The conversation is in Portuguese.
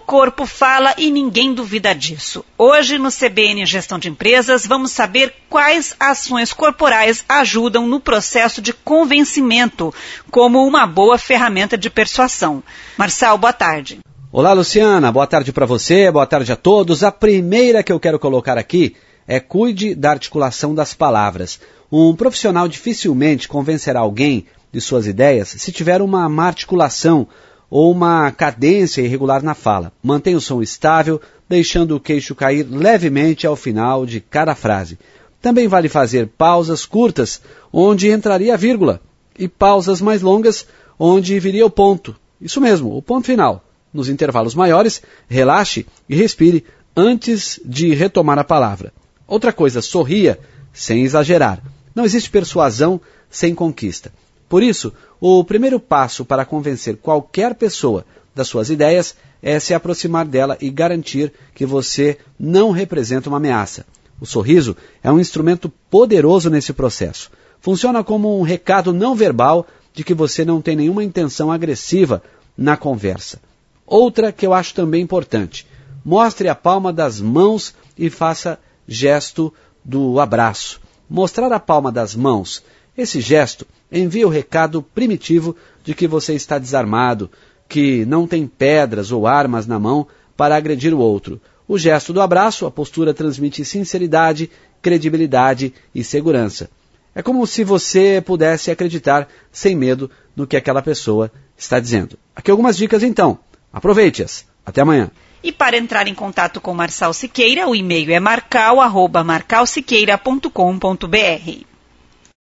corpo fala e ninguém duvida disso. Hoje, no CBN Gestão de Empresas, vamos saber quais ações corporais ajudam no processo de convencimento, como uma boa ferramenta de persuasão. Marçal, boa tarde. Olá, Luciana. Boa tarde para você, boa tarde a todos. A primeira que eu quero colocar aqui é cuide da articulação das palavras. Um profissional dificilmente convencerá alguém de suas ideias se tiver uma má articulação ou uma cadência irregular na fala. Mantenha o som estável, deixando o queixo cair levemente ao final de cada frase. Também vale fazer pausas curtas, onde entraria a vírgula, e pausas mais longas, onde viria o ponto. Isso mesmo, o ponto final. Nos intervalos maiores, relaxe e respire antes de retomar a palavra. Outra coisa, sorria sem exagerar. Não existe persuasão sem conquista. Por isso, o primeiro passo para convencer qualquer pessoa das suas ideias é se aproximar dela e garantir que você não representa uma ameaça. O sorriso é um instrumento poderoso nesse processo. Funciona como um recado não verbal de que você não tem nenhuma intenção agressiva na conversa. Outra que eu acho também importante. Mostre a palma das mãos e faça gesto do abraço. Mostrar a palma das mãos. Esse gesto envia o recado primitivo de que você está desarmado, que não tem pedras ou armas na mão para agredir o outro. O gesto do abraço, a postura transmite sinceridade, credibilidade e segurança. É como se você pudesse acreditar sem medo no que aquela pessoa está dizendo. Aqui algumas dicas então. Aproveite-as. Até amanhã. E para entrar em contato com Marçal Siqueira, o e-mail é marcal@marcalsiqueira.com.br.